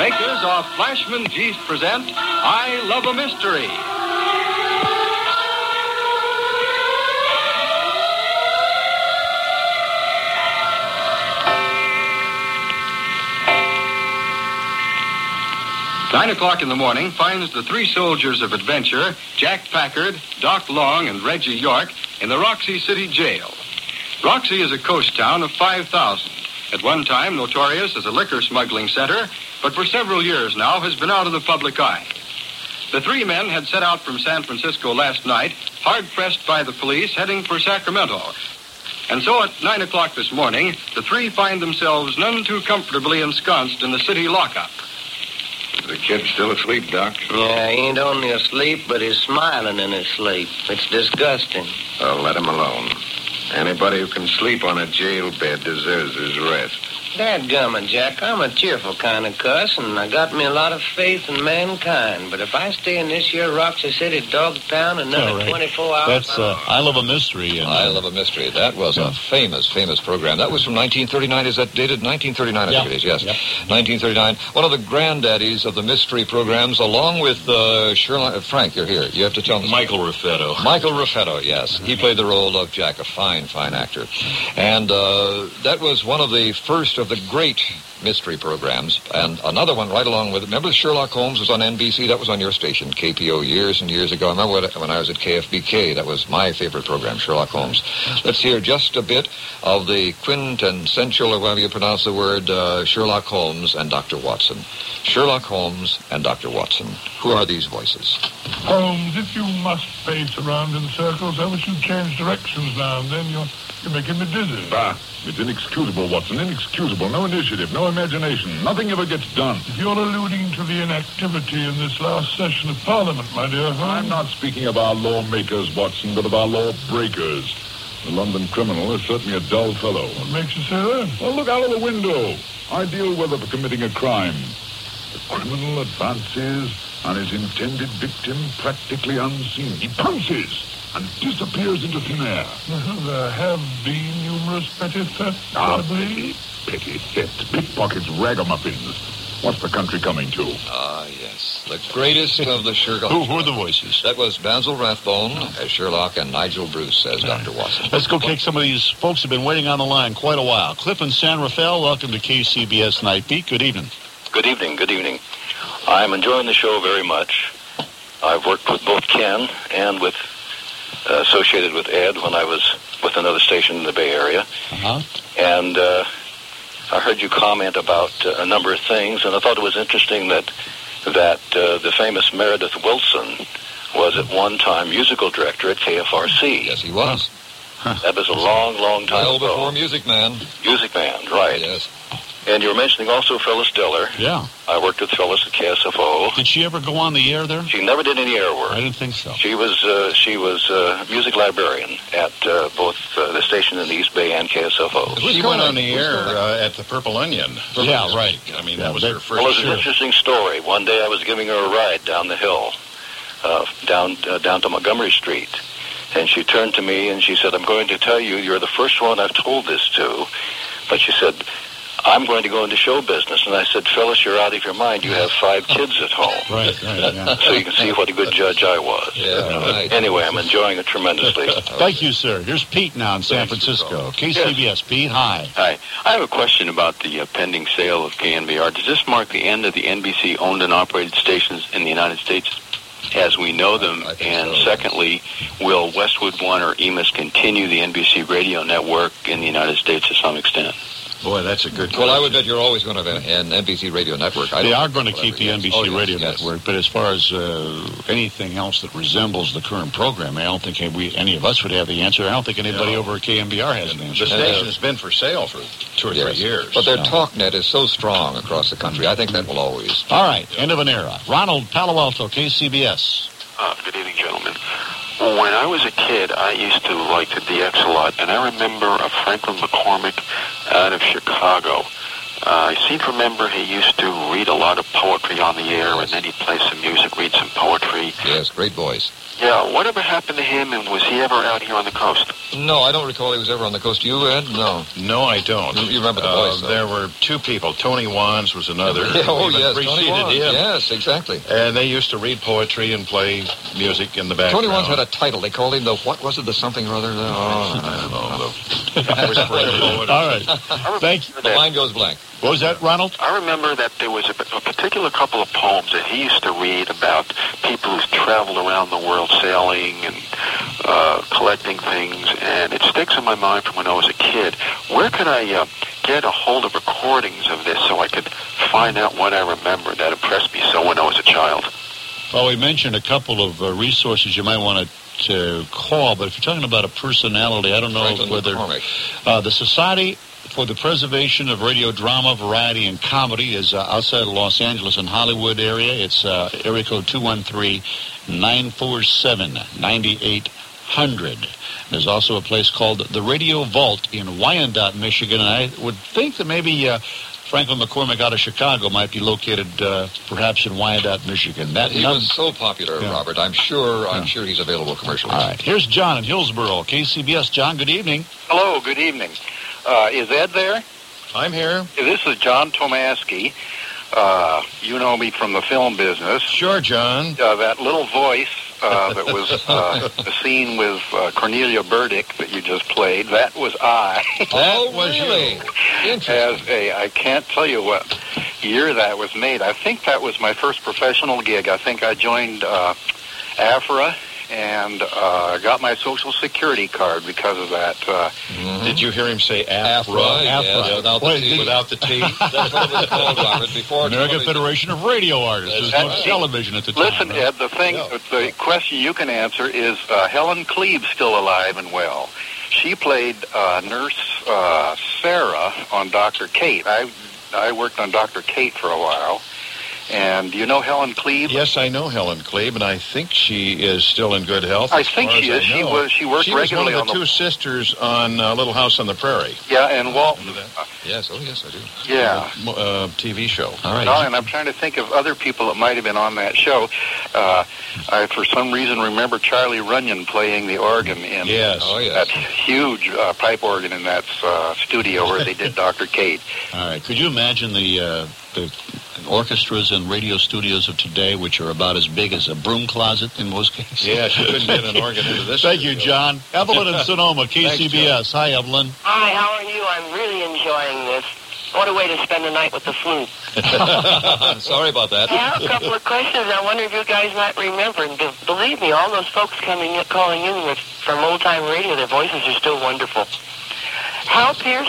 makers of Flashman Geist present I Love a Mystery. Nine o'clock in the morning finds the three soldiers of adventure, Jack Packard, Doc Long, and Reggie York, in the Roxy City Jail. Roxy is a coast town of 5,000. At one time notorious as a liquor smuggling center, but for several years now has been out of the public eye. The three men had set out from San Francisco last night, hard-pressed by the police, heading for Sacramento. And so at 9 o'clock this morning, the three find themselves none too comfortably ensconced in the city lockup. The kid's still asleep, Doc. Yeah, he ain't only asleep, but he's smiling in his sleep. It's disgusting. Oh, let him alone. Anybody who can sleep on a jail bed deserves his rest. Dadgummit, Jack, I'm a cheerful kind of cuss, and I got me a lot of faith in mankind. But if I stay in this here Roxy City dog town another 24 hours... That's I Love a Mystery. And, I Love a Mystery. That was a famous program. That was from 1939. Is that dated? 1939, I think it is, yes. Yep. 1939. One of the granddaddies of the mystery programs, along with Sherlock... Frank, you're here. You have to tell me. Michael Raffetto. Michael Raffetto, yes. He played the role of Jack, a fine actor. And that was one of the first of the great mystery programs, and another one right along with it. Remember Sherlock Holmes was on NBC? That was on your station, KPO, years and years ago. I remember when I was at KFBK, that was my favorite program, Sherlock Holmes. Let's hear just a bit of the quintessential, or however you pronounce the word, Sherlock Holmes and Dr. Watson. Sherlock Holmes and Dr. Watson. Who are these voices? Holmes, if you must pace around in circles, I wish you'd change directions now and then. You're making me dizzy. Bah, it's inexcusable, Watson, inexcusable. No initiative, no imagination. Nothing ever gets done. If you're alluding to the inactivity in this last session of Parliament, my dear Holmes... I'm not speaking of our lawmakers, Watson, but of our lawbreakers. The London criminal is certainly a dull fellow. What makes you say that? Well, look out of the window. Ideal weather for committing a crime. The criminal advances on his intended victim practically unseen. He pounces and disappears into thin air. There have been numerous petty thefts, I believe. Petty thefts, pickpockets, ragamuffins. What's the country coming to? Yes. The greatest of the Sherlock. Who were the voices? That was Basil Rathbone as Sherlock and Nigel Bruce as Dr. Watson. Let's go take some of these folks who have been waiting on the line quite a while. Cliff and San Rafael, welcome to KCBS Night Beat. Good evening. Good evening. I'm enjoying the show very much. I've worked with both Ken and associated with Ed when I was with another station in the Bay Area. Uh-huh. And I heard you comment about a number of things, and I thought it was interesting that the famous Meredith Wilson was at one time musical director at KFRC. Yes, he was. That was a long time ago. Before Music Man. Music Man, right. Yes. And you were mentioning also Phyllis Diller. Yeah. I worked with Phyllis at KSFO. Did she ever go on the air there? She never did any air work. I didn't think so. She was a music librarian at both the station in the East Bay and KSFO. She went on the air at the Purple Onion. Yeah, right. I mean, that was her first. Well, it's an interesting story. One day I was giving her a ride down the hill, down to Montgomery Street. And she turned to me and she said, I'm going to tell you, you're the first one I've told this to. But she said, I'm going to go into show business. And I said, Phyllis, you're out of your mind. You have 5 kids at home. Right, yeah. So you can see what a good judge I was. Yeah, right. Anyway, I'm enjoying it tremendously. Thank you, sir. Here's Pete now in San Francisco. KCBS. Yes. Pete, hi. Hi. I have a question about the pending sale of KNBR. Does this mark the end of the NBC owned and operated stations in the United States as we know them? And so. Secondly, will Westwood One or EMIS continue the NBC radio network in the United States to some extent? Boy, that's a good question. Well, I would bet you're always going to have an NBC radio network. They are going to keep the NBC radio network, but as far as anything else that resembles the current program, I don't think any of us would have the answer. I don't think anybody over at KNBR has an answer. The station has been for sale for 2 or 3 years. But their TalkNet is so strong across the country. I think that will always. All right, end of an era. Ronald, Palo Alto, KCBS. Good evening, gentlemen. When I was a kid, I used to like the DX a lot, and I remember a Franklin McCormick out of Chicago I seem to remember he used to read a lot of poetry on the air, and then he'd play some music, read some poetry. Yes, great voice. Yeah, whatever happened to him, and was he ever out here on the coast? No, I don't recall he was ever on the coast. You, Ed? No. No, I don't. You remember the voice, though. There were two people. Tony Wands was another. Yeah, oh, Even yes, preceded Tony Wands. him. Yes, exactly. And they used to read poetry and play music in the background. Tony Wands had a title. They called him the, what was it, the something or other? I don't know. All right. Thank you. The line goes blank. What was that, Ronald? I remember that there was a particular couple of poems that he used to read about people who's traveled around the world sailing and collecting things, and it sticks in my mind from when I was a kid. Where could I get a hold of recordings of this so I could find out what I remember that impressed me so when I was a child? Well, we mentioned a couple of resources you might want to call, but if you're talking about a personality, I don't know whether the Society for the Preservation of Radio Drama, Variety, and Comedy is outside of Los Angeles and Hollywood area. It's area code 213-947-9800. There's also a place called the Radio Vault in Wyandotte, Michigan, and I would think that maybe Franklin McCormick out of Chicago might be located perhaps in Wyandotte, Michigan. He was so popular, Robert. I'm sure he's available commercially. All right. Here's John in Hillsborough, KCBS. John, good evening. Hello, good evening. Is Ed there? I'm here. This is John Tomasky. You know me from the film business. Sure, John. That little voice that was the scene with Cornelia Burdick that you just played, that was I. Oh, really? Interesting. I can't tell you what year that was made. I think that was my first professional gig. I think I joined AFRA and got my Social Security card because of that. Did you hear him say AFRA? Yes, without the T. That's what it was called, Robert. Before American Federation of Radio Artists. There's no television at the time. Listen, Ed, the question you can answer is Helen Klebe still alive and well? She played Nurse Sarah on Dr. Kate. I worked on Dr. Kate for a while. And do you know Helen Klebe? Yes, I know Helen Klebe, and I think she is still in good health. I think she is. She worked regularly on the two sisters on Little House on the Prairie. Yeah, and Walton. Yes, I do. Yeah. TV show. All right. And I'm trying to think of other people that might have been on that show. I, for some reason, remember Charlie Runyon playing the organ in that huge pipe organ in that studio where they did Dr. Kate. All right. Could you imagine the orchestras and radio studios of today, which are about as big as a broom closet in most cases? Yeah, you couldn't get an organ into this. Thank you, John. Evelyn in Sonoma, KCBS. Hi, Evelyn. Hi, how are you? I'm really enjoying this. What a way to spend the night with the flu. Sorry about that. I have a couple of questions. I wonder if you guys might remember. And believe me, all those folks calling in from old-time radio, their voices are still wonderful. Hal Pierce?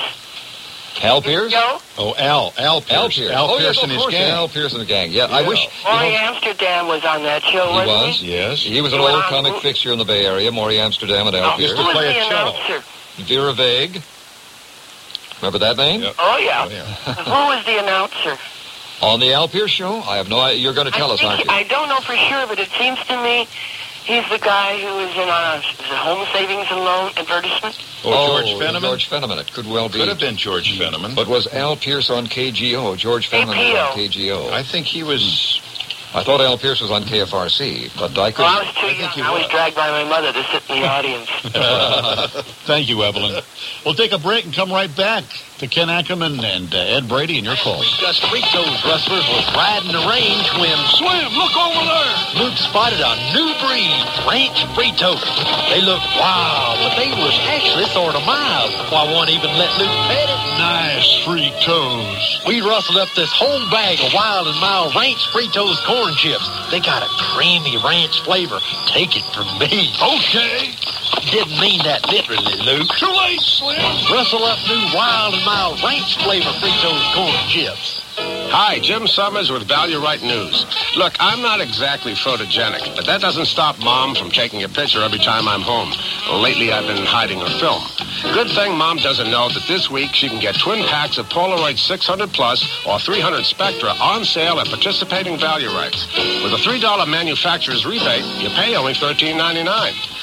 Al Pierce? Joe? Oh, Al Pierce. Al Pierce and his gang. Al Pierce and the gang. Yeah, I wish. Maury Amsterdam was on that show, wasn't he? Yes. He was an old comic fixture in the Bay Area, Maury Amsterdam and Al Pierce. Who was the announcer? Vera Vague. Remember that name? Yep. Oh, yeah. Who was the announcer? On the Al Pierce show? I have no idea. You're going to tell us, aren't you? I don't know for sure, but it seems to me he's the guy who was in a home savings and loan advertisement. George Fenneman? George Fenneman. It could well be. Could have been George Fenneman. But was Al Pierce on KGO? George Fenneman was on KGO. I think he was... I thought Al Pierce was on KFRC, but I couldn't. Well, I was too young. I was dragged by my mother to sit in the audience. Thank you, Evelyn. We'll take a break and come right back to Ken Ackerman and Ed Brady and your calls. Gus Fritos wrestlers was riding the range when... Slim, look over there! Luke spotted a new breed, Ranch Fritos. They looked wild, but they was actually sort of mild. Why won't even let Luke pet it? Nice Fritos. We rustled up this whole bag of wild and mild Ranch Fritos corn chips. They got a creamy ranch flavor. Take it from me. Okay. Didn't mean that literally, Luke. Too late, Slim. Rustle up new wild and mild ranch flavor Fritos corn chips. Hi, Jim Summers with Value Right News. Look, I'm not exactly photogenic, but that doesn't stop Mom from taking a picture every time I'm home. Lately, I've been hiding her film. Good thing Mom doesn't know that this week she can get twin packs of Polaroid 600 Plus or 300 Spectra on sale at participating Value Rights. With a $3 manufacturer's rebate, you pay only $13.99.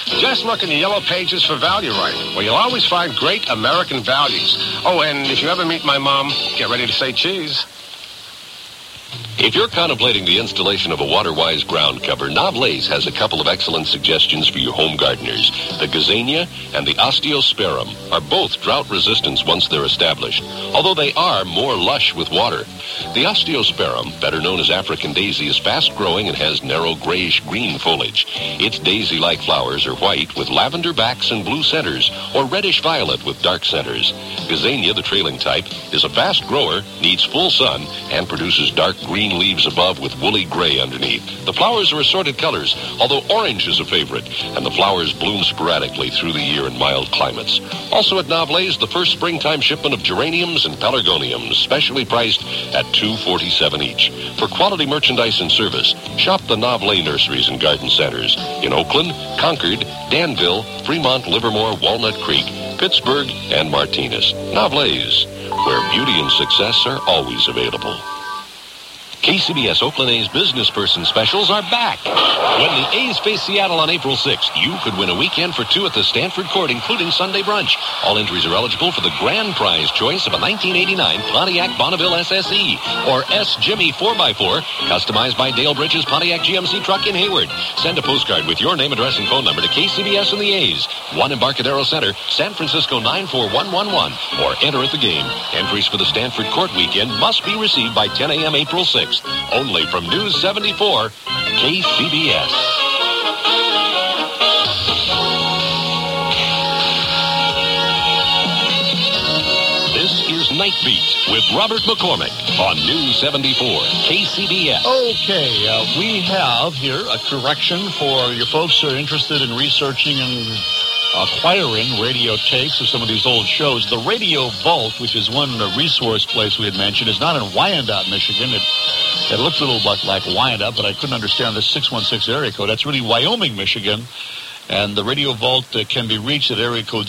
Just look in the yellow pages for Value Right, where you'll always find great American values. Oh, and if you ever meet my mom, get ready to say cheese. If you're contemplating the installation of a water-wise ground cover, Novlace has a couple of excellent suggestions for you home gardeners. The Gazania and the Osteosperm are both drought-resistant once they're established, although they are more lush with water. The Osteosperm, better known as African daisy, is fast-growing and has narrow grayish-green foliage. Its daisy-like flowers are white with lavender backs and blue centers, or reddish-violet with dark centers. Gazania, the trailing type, is a fast grower, needs full sun, and produces dark green leaves above with woolly gray underneath. The flowers are assorted colors, although orange is a favorite, and the flowers bloom sporadically through the year in mild climates. Also at Novlace, the first springtime shipment of geraniums and pelargoniums, specially priced at $2.47 each. For quality merchandise and service, shop the Novlace nurseries and garden centers in Oakland, Concord, Danville, Fremont, Livermore, Walnut Creek, Pittsburgh, and Martinez. Novlace, where beauty and success are always available. KCBS Oakland A's Business Person Specials are back. When the A's face Seattle on April 6th, you could win a weekend for two at the Stanford Court, including Sunday brunch. All entries are eligible for the grand prize choice of a 1989 Pontiac Bonneville SSE or S. Jimmy 4x4, customized by Dale Bridges Pontiac GMC truck in Hayward. Send a postcard with your name, address, and phone number to KCBS and the A's, 1 Embarcadero Center, San Francisco 94111, or enter at the game. Entries for the Stanford Court weekend must be received by 10 a.m. April 6th. Only from News 74, KCBS. This is Night Beat with Robert McCormick on News 74, KCBS. Okay, we have here a correction for your folks who are interested in researching and acquiring radio tapes of some of these old shows. The Radio Vault, which is one resource place we had mentioned, is not in Wyandotte, Michigan. It looks a little like Wyandotte, but I couldn't understand the 616 area code. That's really Wyoming, Michigan. And the Radio Vault can be reached at area code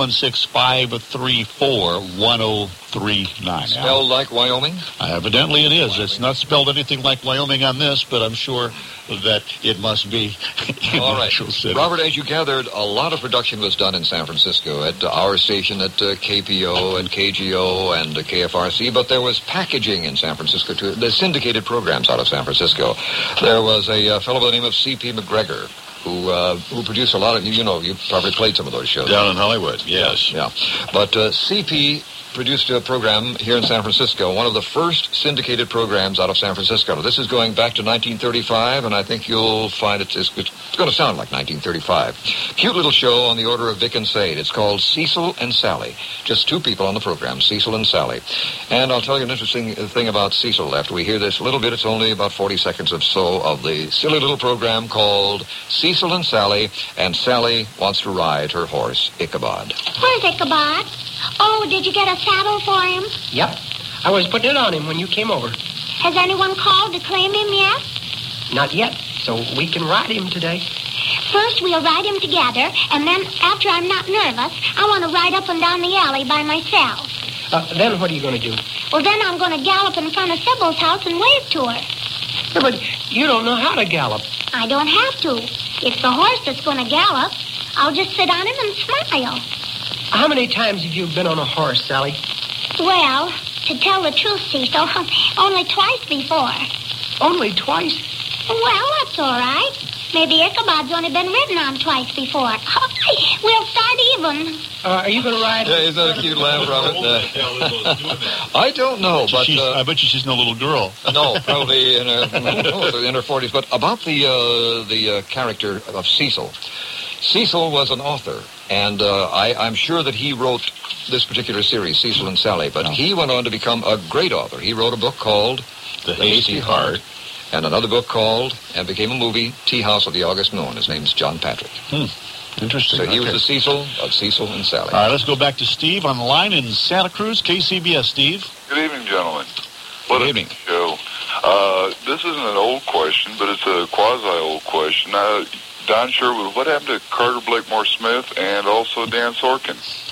616-534-1039. Spelled like Wyoming? Evidently it is. It's not spelled anything like Wyoming on this, but I'm sure that it must be in All right. Natural City. Robert, as you gathered, a lot of production was done in San Francisco at our station at KPO and KGO and KFRC, but there was packaging in San Francisco, too. The syndicated programs out of San Francisco. There was a fellow by the name of C.P. McGregor, who produced a lot of, you probably played some of those shows. Down in Hollywood, yes. Yeah. But C.P. produced a program here in San Francisco, one of the first syndicated programs out of San Francisco. Now, this is going back to 1935, and I think you'll find it's going to sound like 1935. Cute little show on the order of Vic and Sade. It's called Cecil and Sally. Just two people on the program, Cecil and Sally. And I'll tell you an interesting thing about Cecil after we hear this a little bit. It's only about 40 seconds or so of the silly little program called Cecil and Sally wants to ride her horse, Ichabod. Where's Ichabod? Oh, did you get a saddle for him? Yep. I was putting it on him when you came over. Has anyone called to claim him yet? Not yet, so we can ride him today. First, we'll ride him together, and then, after I'm not nervous, I want to ride up and down the alley by myself. Then what are you going to do? Well, then I'm going to gallop in front of Sybil's house and wave to her. Yeah, but you don't know how to gallop. I don't have to. It's the horse that's going to gallop. I'll just sit on him and smile. How many times have you been on a horse, Sally? Well, to tell the truth, Cecil, only twice before. Only twice? Well, that's all right. Maybe Ichabod's only been ridden on twice before. We'll start even. Are you going to ride? Yeah, is that a cute laugh, Robert? I don't know, but I bet you she's no little girl. No, probably in her 40s. But about the character of Cecil. Cecil was an author, and I'm sure that he wrote this particular series, Cecil and Sally, but he went on to become a great author. He wrote a book called The Hasty Heart, and another book called, and became a movie, Tea House of the August Moon. His name's John Patrick. Interesting. So he was the Cecil of Cecil and Sally. All right, let's go back to Steve on the line in Santa Cruz, KCBS. Steve. Good evening, gentlemen. What Good evening. Show. This isn't an old question, but it's a quasi-old question. Don Sherwood, what happened to Carter Blakemore Smith and also Dan Sorkin?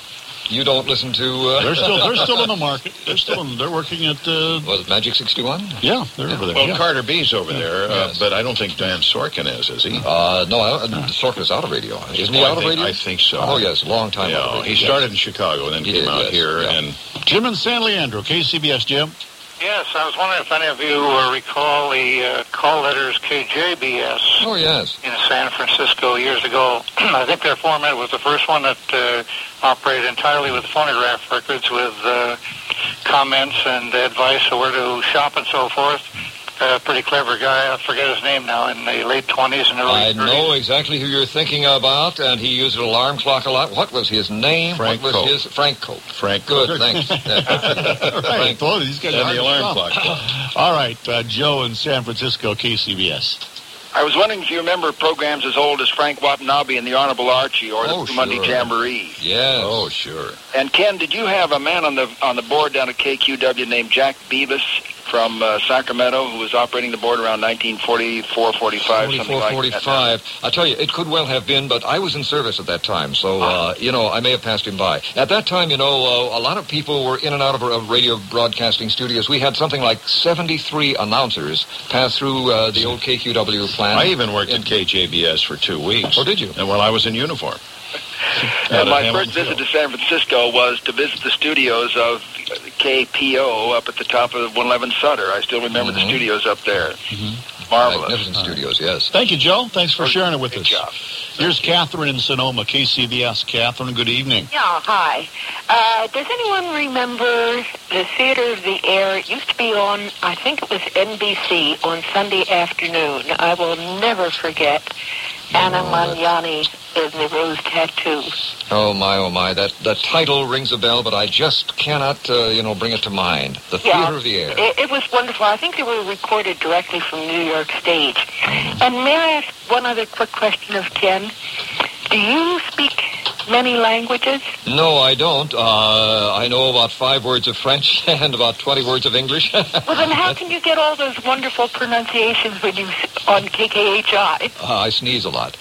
You don't listen to... They're still in the market. They're working at... Was it Magic 61? Yeah, they're over there. Well, Carter B's over there, but I don't think Dan Sorkin is he? No, Sorkin is out of radio. Isn't he out of radio? I think so. Oh, yes, long time ago. He started in Chicago and then came out here. Yeah. And Jim and San Leandro, KCBS, Jim. Yes, I was wondering if any of you recall the call letters KJBS. Oh, yes. In San Francisco years ago. I think their format was the first one that operated entirely with phonograph records with comments and advice of where to shop and so forth. Pretty clever guy. I forget his name now, in the late 20s and early 30s. I know exactly who you're thinking about, and he used an alarm clock a lot. What was his name? Frank Cope. Frank Cope. Frank Good, Cope. thanks. Frank Cope. He's got the alarm clock. All right, Joe in San Francisco, KCBS. I was wondering if you remember programs as old as Frank Watanabe and the Honorable Archie or the Blue Monday Jamboree. Yes. Oh, sure. And Ken, did you have a man on the board down at KQW named Jack Beavis from Sacramento who was operating the board around 1944, 45, something like 45. that? I tell you, it could well have been, but I was in service at that time, so, I may have passed him by. At that time, a lot of people were in and out of radio broadcasting studios. We had something like 73 announcers pass through the old KQW plant. I even worked at KJBS for 2 weeks. Oh, did you? And while I was in uniform. And my first visit to San Francisco was to visit the studios of KPO up at the top of 111 Sutter. I still remember the studios up there. Marvelous. Magnificent studios, yes. Thank you, Joe. Thanks for sharing it with us. Job. Here's Catherine in Sonoma, KCBS. Catherine, good evening. Yeah, hi. Does anyone remember the Theater of the Air? It used to be on, I think it was NBC, on Sunday afternoon. I will never forget Anna Magnani in the Rose Tattoo. Oh, my. That title rings a bell, but I just cannot, bring it to mind. The Theater of the Air. It was wonderful. I think they were recorded directly from New York Stage. And may I ask one other quick question of Ken? Do you speak many languages? No, I don't. I know about 5 words of French and about 20 words of English. Well, then how can you get all those wonderful pronunciations when you on KKHI? I sneeze a lot.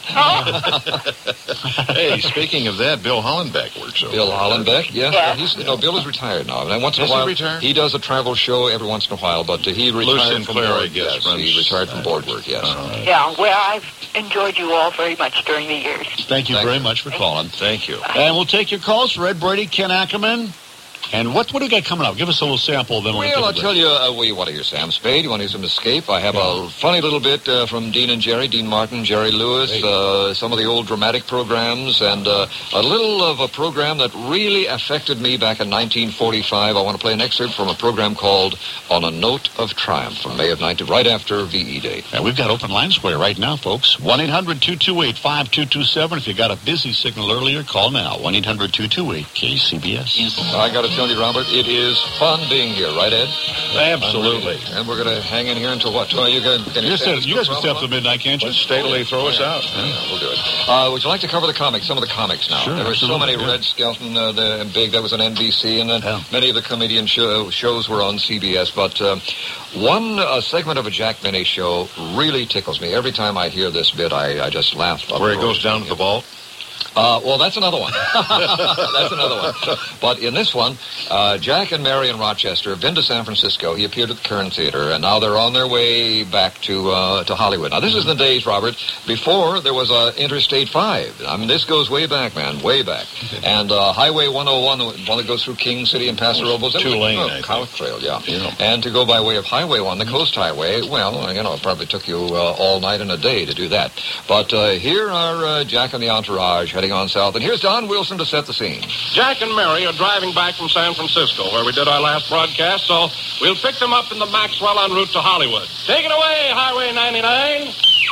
Hey, speaking of that, Bill Hollenbeck works over Bill there. Hollenbeck, yes. Bill is retired now. And once in a while, he does a travel show every once in a while, but he retired from board. Yes, he retired from board work, yes. Yeah, well, I've enjoyed you all very much during the years. Thank you very much for calling. Thank you. And we'll take your calls for Ed Brady, Ken Ackerman. And what do we got coming up? Give us a little sample. Then Well, I'll tell you, you want to hear Sam Spade, you want to hear some Escape. I have a funny little bit from Dean and Jerry, Dean Martin, Jerry Lewis, some of the old dramatic programs, and a little of a program that really affected me back in 1945. I want to play an excerpt from a program called On a Note of Triumph from May of 19, right after VE Day. And we've got open lines for you right now, folks. 1-800-228-5227. If you got a busy signal earlier, call now. 1-800-228-KCBS. I got to tell you, Robert, it is fun being here, right, Ed? Absolutely. And we're going to hang in here until what? You guys can stay up to midnight, can't you? Let's steadily throw us out. Yeah, we'll do it. Would you like to cover the comics, some of the comics now? Sure, there were so many. Red Skelton, the Big, that was on NBC, and then many of the comedian shows were on CBS. But one segment of a Jack Benny show really tickles me. Every time I hear this bit, I just laugh. Where he goes down to the vault? Well, that's another one. That's another one. But in this one, Jack and Mary in Rochester have been to San Francisco. He appeared at the Kern Theater, and now they're on their way back to Hollywood. Now, this is the days, Robert, before there was Interstate 5. I mean, this goes way back, man, way back. And Highway 101, the one that goes through King City and Paso Robles. 2-lane, Cow Trail, yeah. And to go by way of Highway 1, the Coast Highway, well, it probably took you all night and a day to do that. But here are Jack and the entourage heading on south. And here's Don Wilson to set the scene. Jack and Mary are driving back from San Francisco, where we did our last broadcast, so we'll pick them up in the Maxwell en route to Hollywood. Take it away, Highway 99.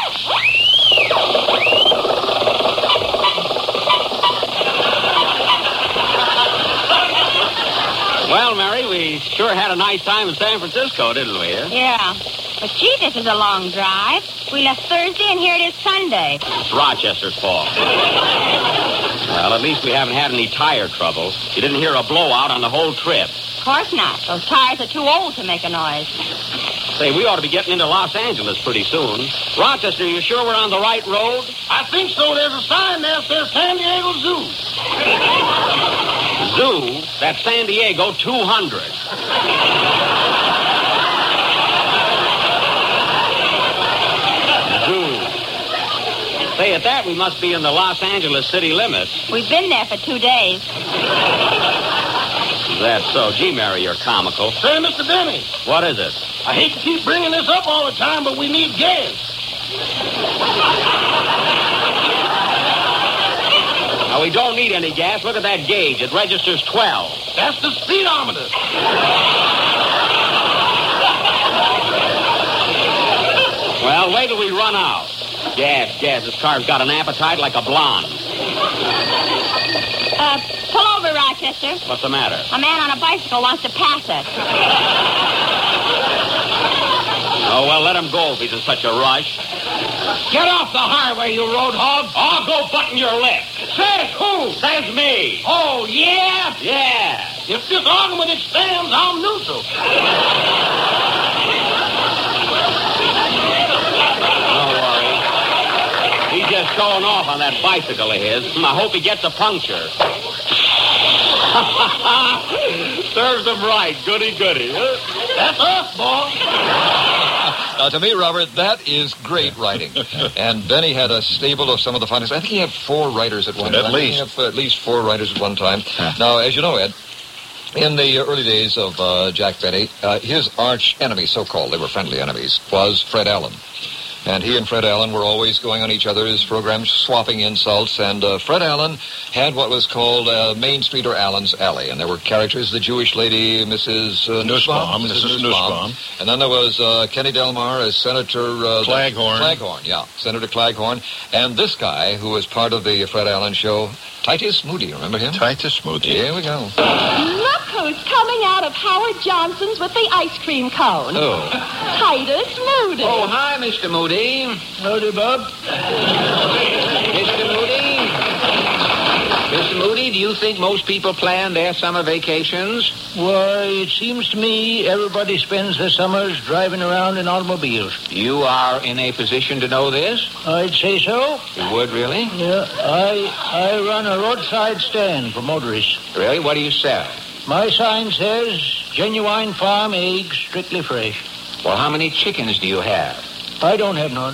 Well, Mary, we sure had a nice time in San Francisco, didn't we? Yeah. But, gee, this is a long drive. We left Thursday, and here it is Sunday. It's Rochester's fault. Well, at least we haven't had any tire trouble. You didn't hear a blowout on the whole trip. Of course not. Those tires are too old to make a noise. Say, we ought to be getting into Los Angeles pretty soon. Rochester, you sure we're on the right road? I think so. There's a sign there that says San Diego Zoo. Zoo, that's San Diego 200. Zoo. Say, at that, we must be in the Los Angeles city limits. We've been there for 2 days. That's so. Gee, Mary, you're comical. Say, Mr. Denny. What is it? I hate to keep bringing this up all the time, but we need gas. Now, we don't need any gas. Look at that gauge. It registers 12. That's the speedometer. Well, wait till we run out. Gas. This car's got an appetite like a blonde. Pull over, Rochester. What's the matter? A man on a bicycle wants to pass us. Oh, well, let him go if he's in such a rush. Get off the highway, you road hog. I'll go button your lip. Says who? Says me. Oh, yeah? Yeah. If this argument expands, I'm neutral. Don't worry. He's just showing off on that bicycle of his. I hope he gets a puncture. Serves him right. Goody. That's us, boy. To me, Robert, that is great writing. And Benny had a stable of some of the finest. I think he had 4 writers at one time. At least. At least 4 writers at one time. Now, as you know, Ed, in the early days of Jack Benny, his arch enemy, so-called, they were friendly enemies, was Fred Allen. And he and Fred Allen were always going on each other's programs, swapping insults. And Fred Allen had what was called Main Street or Allen's Alley. And there were characters, the Jewish lady, Mrs. Nussbaum. Mrs. Nussbaum. And then there was Kenny Delmar as Senator... Claghorn. Yeah. Senator Claghorn. And this guy, who was part of the Fred Allen show, Titus Moody. Remember him? Titus Moody. Here we go. Look who's coming out of Howard Johnson's with the ice cream cone. Oh. Titus Moody. Oh, hi, Mr. Moody. Howdy, Bob. Mr. Moody, do you think most people plan their summer vacations? Why, it seems to me everybody spends their summers driving around in automobiles. You are in a position to know this? I'd say so. You would, really? Yeah, I run a roadside stand for motorists. Really? What do you sell? My sign says, genuine farm eggs, strictly fresh. Well, how many chickens do you have? I don't have none.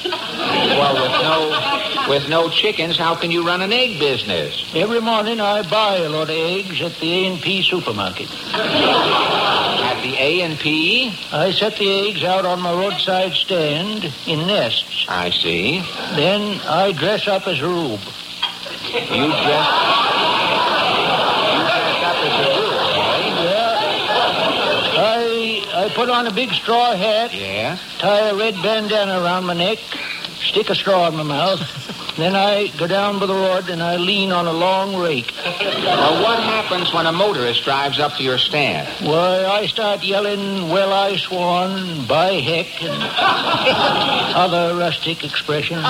Well, with no chickens, how can you run an egg business? Every morning I buy a lot of eggs at the A&P supermarket. At the A&P? I set the eggs out on my roadside stand in nests. I see. Then I dress up as a rube. You dress up as a rube, eh? Yeah. I put on a big straw hat. Yeah? Tie a red bandana around my neck. Stick a straw in my mouth. Then I go down by the road and I lean on a long rake. Well, what happens when a motorist drives up to your stand? Why, I start yelling, well, I swan, by heck, and other rustic expressions.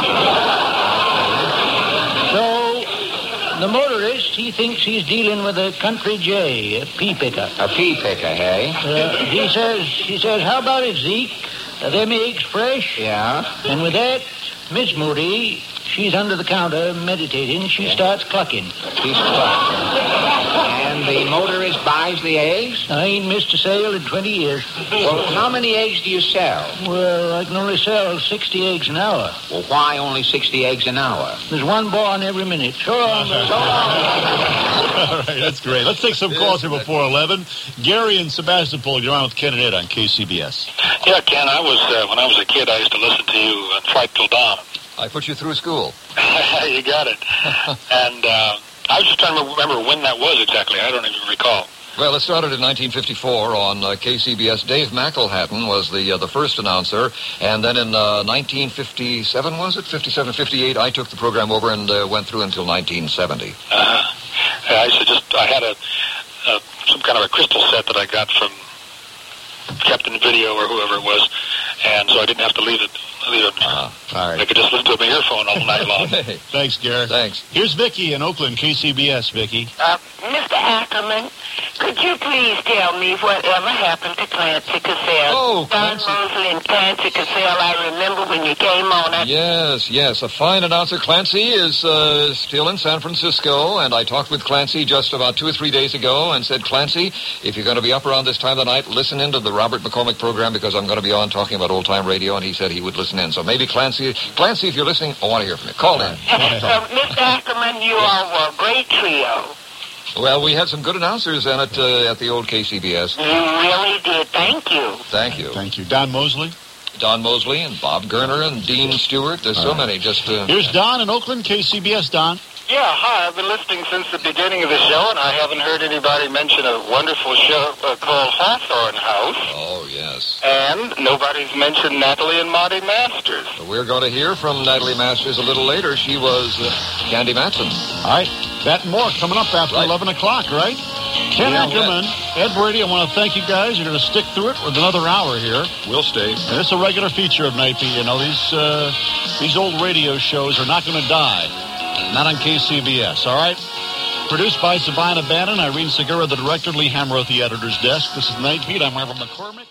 So, the motorist, he thinks he's dealing with a country jay, a pea picker. A pea picker, hey? He says, how about it, Zeke? Are them eggs fresh? Yeah. And with that, Miss Moody, she's under the counter meditating. She starts clucking. She's clucking. And the motorist buys the eggs? I ain't missed a sale in 20 years. Well, how many eggs do you sell? Well, I can only sell 60 eggs an hour. Well, why only 60 eggs an hour? There's one born every minute. So long. All right, that's great. Let's take some calls here before 11. Gary and Sebastopol, you're on with Ken and Ed on KCBS. Yeah, Ken, when I was a kid, I used to listen to you on Fright Till Dawn. I put you through school. You got it. And I was just trying to remember when that was exactly. I don't even recall. Well, it started in 1954 on KCBS. Dave McElhatton was the first announcer, and then in 1957, was it? 57, 58, I took the program over and went through until 1970. I had some kind of a crystal set that I got from Captain Video or whoever it was, and so I didn't have to leave it. All right. I could just listen to my earphone all night long. Thanks, Gary. Thanks. Here's Vicki in Oakland, KCBS. Vicki. Mr. Ackerman, could Would you please tell me whatever happened to Clancy Cassell? Oh, Clancy. Don Mosley and Clancy Cassell, I remember when you came on. Yes. A fine announcer. Clancy is still in San Francisco, and I talked with Clancy just about 2 or 3 days ago and said, Clancy, if you're going to be up around this time of the night, listen in to the Robert McCormick program because I'm going to be on talking about old-time radio, and he said he would listen in. So maybe Clancy, if you're listening, I want to hear from you. Call in. Mr. Ackerman, you all were a great trio. Well, we had some good announcers in it at the old KCBS. You really did. Thank you. Thank you. Thank you. Don Mosley? Don Mosley and Bob Gerner and Dean Stewart. There's so many. Just Here's Don in Oakland, KCBS. Don. Yeah, hi. I've been listening since the beginning of the show, and I haven't heard anybody mention a wonderful show called Hawthorne House. Oh, yes. And nobody's mentioned Natalie and Monty Masters. So we're going to hear from Natalie Masters a little later. She was Candy Matson. All right. That and more coming up after 11 o'clock, right? Ken Ackerman, Ed Brady, I want to thank you guys. You're going to stick through it with another hour here. We'll stay. And it's a regular feature of Night Beat. You know, these old radio shows are not going to die. Not on KCBS, all right? Produced by Savannah Bannon, Irene Segura, the director, Lee Hammer at the editor's desk. This is Night Beat. I'm Robert McCormick.